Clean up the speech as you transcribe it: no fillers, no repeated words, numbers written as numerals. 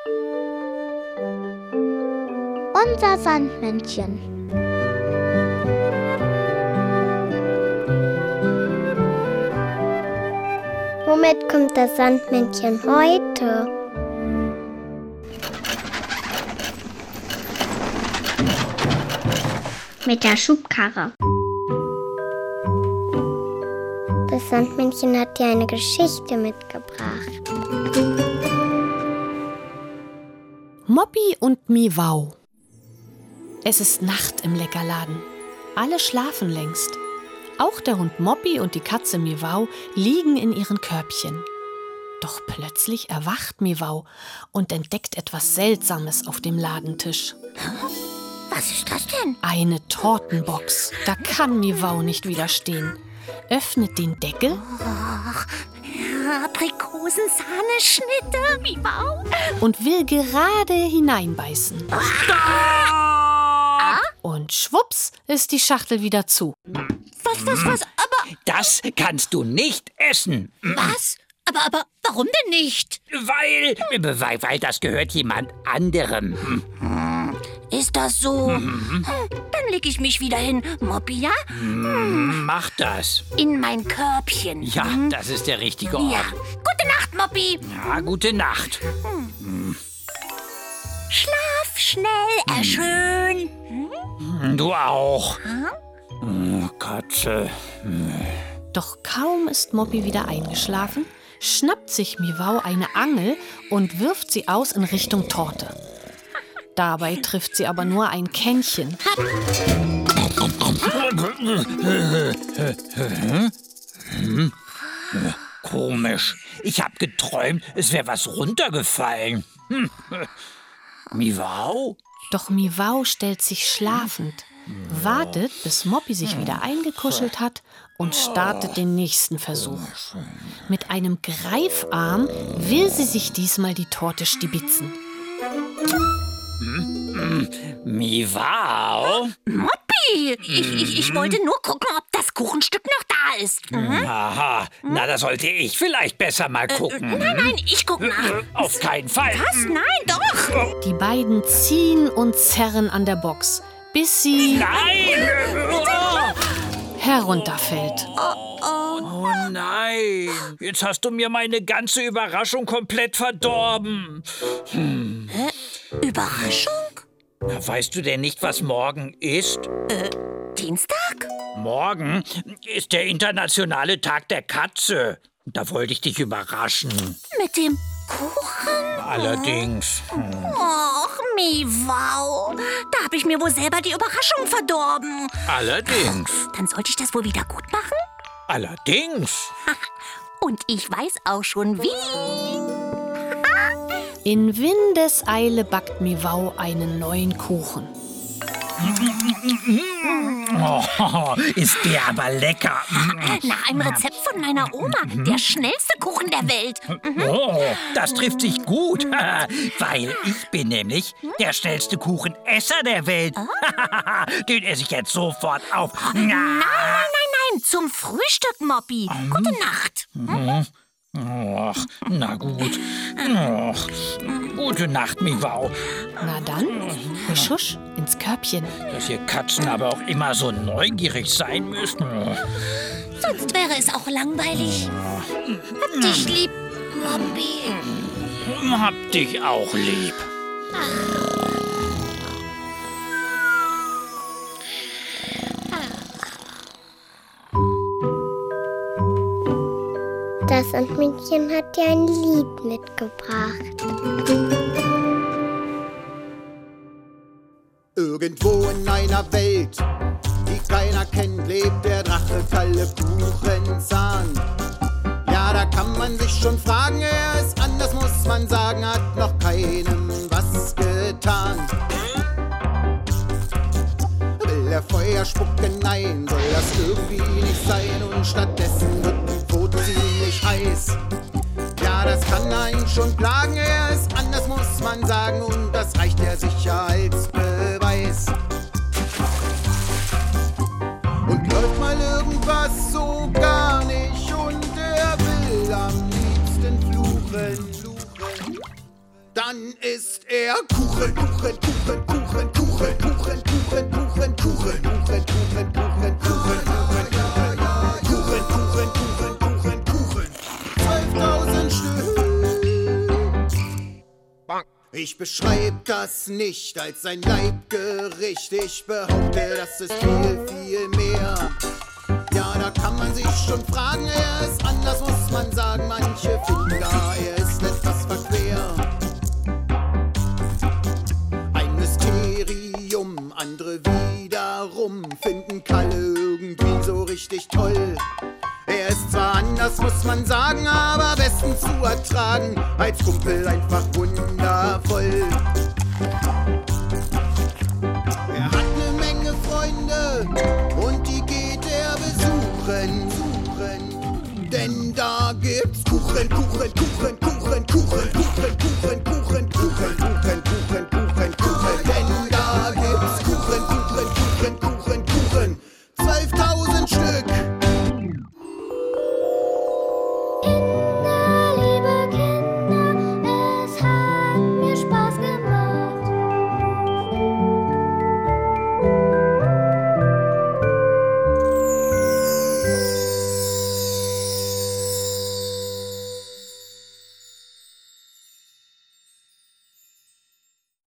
Unser Sandmännchen. Womit kommt das Sandmännchen heute? Mit der Schubkarre. Das Sandmännchen hat dir eine Geschichte mitgebracht. Moppy und Miwau. Es ist Nacht im Leckerladen. Alle schlafen längst. Auch der Hund Moppy und die Katze Miwau liegen in ihren Körbchen. Doch plötzlich erwacht Miwau und entdeckt etwas Seltsames auf dem Ladentisch. Was ist das denn? Eine Tortenbox. Da kann Miwau nicht widerstehen. Öffnet den Deckel. Aprikosensahneschnitte, Miwau. Und will gerade hineinbeißen. Und schwupps ist die Schachtel wieder zu. Was? Aber... Das kannst du nicht essen. Was? Aber warum denn nicht? Weil das gehört jemand anderem. Ist das so? Dann leg ich mich wieder hin, Moppy, ja? Mach das. In mein Körbchen. Ja, das ist der richtige Ort. Ja. Gute Nacht, Moppy. Ja, gute Nacht. Schlaf schnell, erschön. Du auch. Oh, Katze. Doch kaum ist Moppy wieder eingeschlafen, schnappt sich Miwau eine Angel und wirft sie aus in Richtung Torte. Dabei trifft sie aber nur ein Kännchen. Komisch. Ich hab geträumt, es wäre was runtergefallen. Miwau? Doch Miwau stellt sich schlafend, wartet, bis Moppy sich wieder eingekuschelt hat und startet den nächsten Versuch. Mit einem Greifarm will sie sich diesmal die Torte stibitzen. Miwau? Moppy, ich wollte nur gucken, ob das Kuchenstück noch da ist. Aha, na, da sollte ich vielleicht besser mal gucken. Nein, ich guck nach. Auf keinen Fall. Was? Nein, doch. Die beiden ziehen und zerren an der Box, bis sie Nein! herunterfällt. Oh nein, jetzt hast du mir meine ganze Überraschung komplett verdorben. Überraschung? Na, weißt du denn nicht, was morgen ist? Dienstag? Morgen ist der internationale Tag der Katze. Da wollte ich dich überraschen. Mit dem Kuchen? Allerdings. Och, Miwau. Da habe ich mir wohl selber die Überraschung verdorben. Allerdings. Dann sollte ich das wohl wieder gut machen? Allerdings. Und ich weiß auch schon wie. In Windeseile backt Miwau einen neuen Kuchen. Oh, ist der aber lecker. Nach einem Rezept von meiner Oma. Der schnellste Kuchen der Welt. Oh, das trifft sich gut, weil ich bin nämlich der schnellste Kuchenesser der Welt. Den esse ich jetzt sofort auf. Nein. Zum Frühstück, Moppy. Gute Nacht. Och, na gut. Och, gute Nacht, Miwau. Na dann, husch, ins Körbchen. Dass ihr Katzen aber auch immer so neugierig sein müssen. Sonst wäre es auch langweilig. Hab dich lieb, Moppy. Hab dich auch lieb. Das Sandmännchen hat dir ein Lied mitgebracht. Irgendwo in einer Welt, die keiner kennt, lebt der Drache Kalle Kuchenzahn. Ja, da kann man sich schon fragen, er ist anders, muss man sagen, hat noch keinem was getan. Will er Feuer spucken? Nein, soll das irgendwie nicht sein und stattdessen wird die Brot ziemlich heiß. Ja, das kann einen schon plagen, er ist anders, muss man sagen, und das reicht ja sicher als Beweis. Und läuft mal irgendwas so gar nicht und er will am liebsten fluchen. Da dann ist er Kuchen, Kuchen, Kuchen, Kuchen, Kuchen, Kuchen, Kuchen, Kuchen, Kuchen, Kuchen, Kuchen, Kuchen, Kuchen, Kuchen, Kuchen, Kuchen, Kuchen, Kuchen, 12.000 Stück. Ich beschreib das nicht als ein Leibgericht. Ich behaupte, das ist viel, viel mehr. Ja, da kann man sich schon fragen, er ist anders, muss man sagen. Manche finden da, er ist etwas verquer. Ein Mysterium, andere wiederum finden Kalle irgendwie so richtig toll. Er ist zwar anders, muss man sagen, aber bestens zu ertragen. Als Kumpel einfach wundervoll. Er hat eine Menge Freunde und die geht er besuchen. Denn da gibt's Kuchen, Kuchen,